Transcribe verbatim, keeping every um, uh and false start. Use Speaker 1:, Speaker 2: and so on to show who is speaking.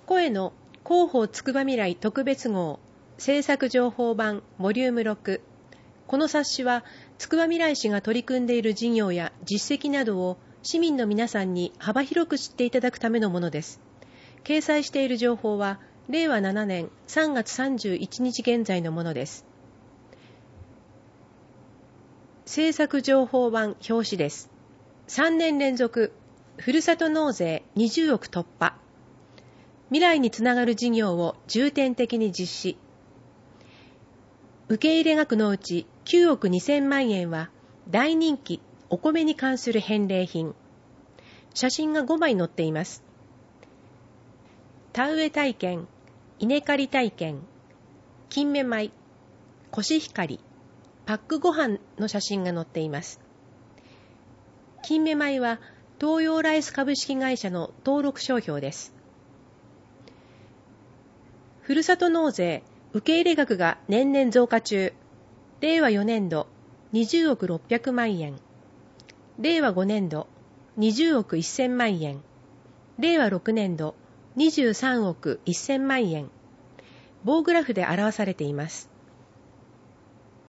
Speaker 1: 声の広報つくば未来特別号制作情報版ボリュームろく。この冊子はつくばみらい市が取り組んでいる事業や実績などを市民の皆さんに幅広く知っていただくためのものです。掲載している情報はれいわななねんさんがつさんじゅういちにち現在のものです。制作情報版表紙です。さんねん連続ふるさと納税にじゅうおく突破。未来につながる事業を重点的に実施。受け入れ額のうちきゅうおくにせんまんえんは大人気お米に関する返礼品。写真がごまい載っています。田植え体験、稲刈り体験、金目米、コシヒカリ、パックご飯の写真が載っています。金目米は東洋ライス株式会社の登録商標です。ふるさと納税受け入れ額が年々増加中。れいわよねんどにじゅうおくろっぴゃくまんえん、れいわごねんどにじゅうおくせんまんえん、れいわろくねんどにじゅうさんおくせんまんえん、棒グラフで表されています。